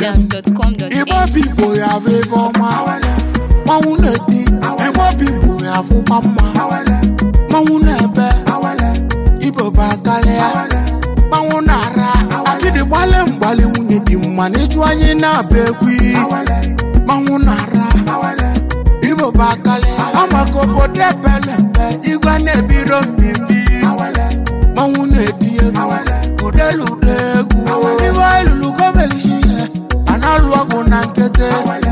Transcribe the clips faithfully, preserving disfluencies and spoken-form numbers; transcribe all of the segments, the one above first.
jams dot com dot n g. Igbo people have a forma. Mawuneti. Igbo people have mama. Mawunebe. Igbo bakalea. Mawunara. Akidi wale mbali unye di maneju anye na begwi. Mawunara. Igbo bakalea. Amako bode pelembe. Igwa nebiro mbimbi. Mawuneti. Udelude Iwa ilulu kobelishi Analua gona nkete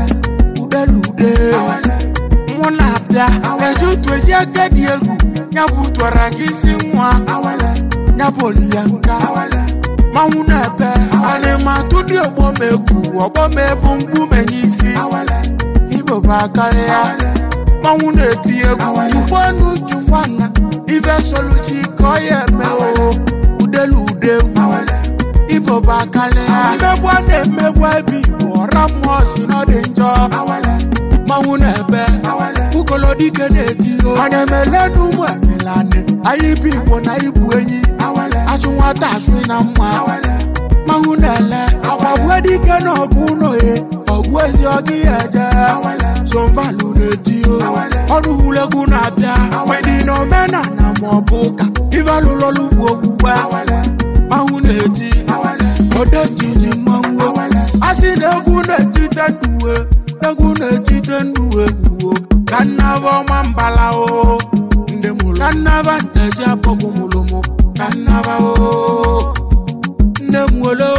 Udelude Mwana abda Eju tweji agadi egu Nyabu twaragisi mwa Nyaboli yanka Mawuna ebe Anema tudi obo meku Obo mebu mbu menyisi Ibo bakalea Mawuna eti egu Ubonu juwana Ive soluchi koye meo Udelude Ibo bakalea Mebwa ne mebwa bi Ramo sino denjo Mawuna ebe Ukolo dike netio Anemelenu mwe melane Ayibi wona ibu enyi Asunwata aswina mwa Mawuna ele Awabuwe dike no guno ye Ogwezi ogi eje Sonvalu netio Onu hule guna bia Wedi no mena na mwabuka Ivalu lolu uwe Mawuna eti Ode jiji mawu Asi negu neti tenduwe Negu neti tenduwe Kanava mambala o Ndemulu Kanava nteja popo mulumu Kanava o Ndemulu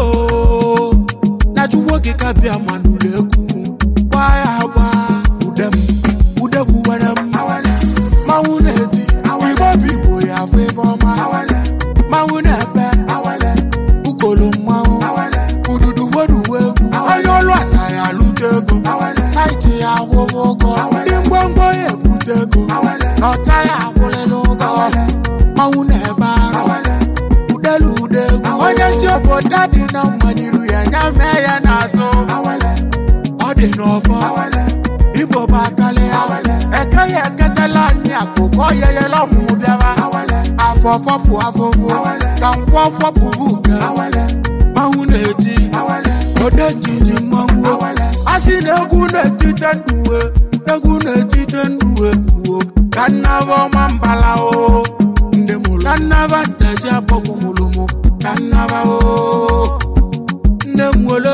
Nachuwa kikabia manule kumu Waya wa Udem Udebu wadem Mawuna eti Igbo people ya favor Mawuna ebe Ukolo mwawo Ududu wadu wegu Ayolo asaya lutego Saiti ya wowogo Dimgbongbo ye butego Nota ya wole logo Mawuna eba Udelu udegu Onye si obo dadi na maniru ya Nyame ya naso Ode nofo Igbo bakalea Eke ye ketela ni akoko ye ye lo mudewa Afofo pu afofo Kankwo po puvuka Mawuna eti Ode jiji mawu Asi negu neti tenduwe Negu neti tenduwe Kanava mambala o Ndemulu Kanava nteja popo mulumu Kanava o Ndemulu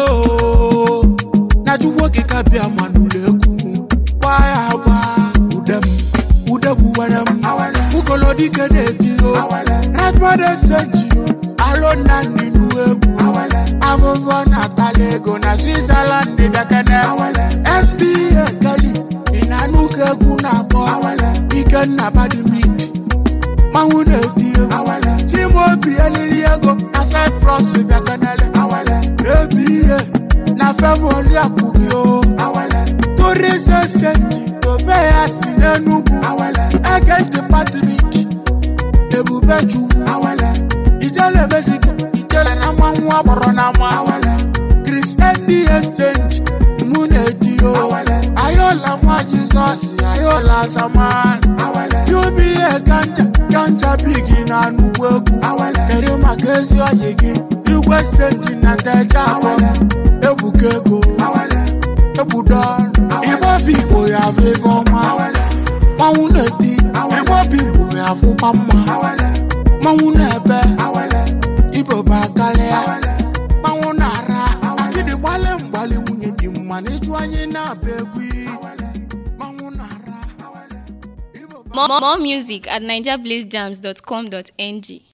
Najuwo kikabia manule kumu Waya wa Udem Udebu wadem Ukolo dike netio Ratmade senjio Alo nani nuegu Avovon atalego na Switzerland de Dakane N B A gali Inanuke gunabo Ike nabadi miti Mawuna etiyo Timo bieliliego Na Cyprus Dakanele A B A Na fevoli akugio Torise senji Tobeya sinenugu Agente Patrick Ebube chuwu Ijele besiko Ijele na mwa borona mwa Chris Andy Exchange Mune dio Ayola mwa Jesus Ayola saman Yubi e ganja Ganja bigi na nuwegu Kere magezi oyegi Iwe senji na tejabo Ebu kego Ebu don Igbo people ya favor Mawuna eti Igbo people ya fumama Mawuna ebe Igbo bakalea Mawunara Akidi wale mbali unye di maneju anye na begwi Mawunara More, more music at niger blaze jams dot com dot n g.